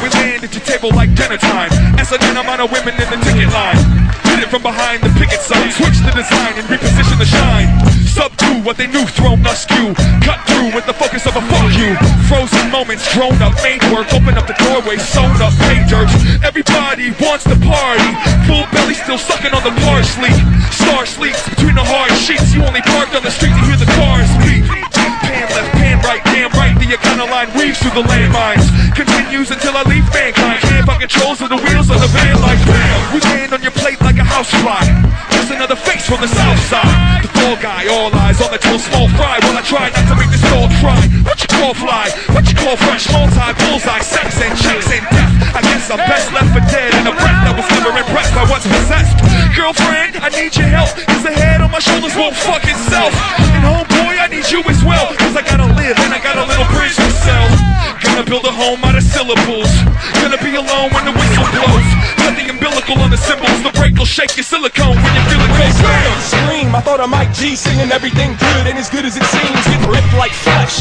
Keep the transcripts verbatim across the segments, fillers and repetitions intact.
We land at your table like dinner time. As an amount of women in the ticket line. Hit it from behind the picket sign. Switch the design and reposition the shine. Subdue what they knew, thrown askew. Cut through with the focus of a fuck you. Frozen moments, grown up, made work. Open up the doorway, sewn up, pay dirt. Everybody wants to party. Full belly still sucking on the parsley. Star sleeps between the hard sheets. You only parked on the street to hear the cars beep. Pan left, pan right, damn right. The Econo line weaves through the landmines. Continues until I leave mankind. Can't find controls of the wheels of the van like bam. We land on your plate like a housefly. Just another face from the south side. The fall guy, all eyes on the till small fry. While I try not to make this dog cry. What you call fly? What you call fresh? Multi bullseye, sex and checks and death. I guess I'm best left for dead in a breath that was never impressed by what's possessed. Girlfriend, I need your help. Cause the head on my shoulders won't fuck itself. And homeboy, I need you as well. Cause I gotta live and I got a little bridge to sell. Gonna build a home out of syllables. Gonna be alone when the whistle blows. Cut the umbilical on the cymbals. The break will shake your silicone when you feel it go slam. Scream, I thought of Mike G singing everything good and as good as it seems. Getting ripped like flesh.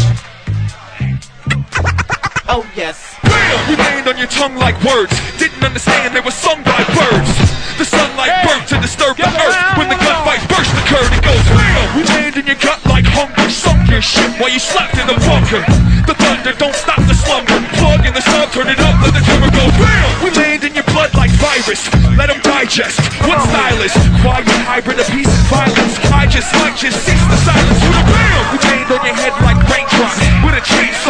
Oh yes. Bam! We land on your tongue like words. Didn't understand they were sung by birds. The sunlight burnt to disturb the earth. When the gunfight burst occurred, it goes bam! We land in your gut like hunger. Sunk your shit while you slept in the bunker. The thunder don't stop the slumber. Plug in the sub, turn it up, let the drummer go bam! We land in your blood like virus. Let them digest. What style is? Quiet hybrid of peace and violence. I just might just cease the silence with a bam! We land on your head like raindrops. With a chainsaw.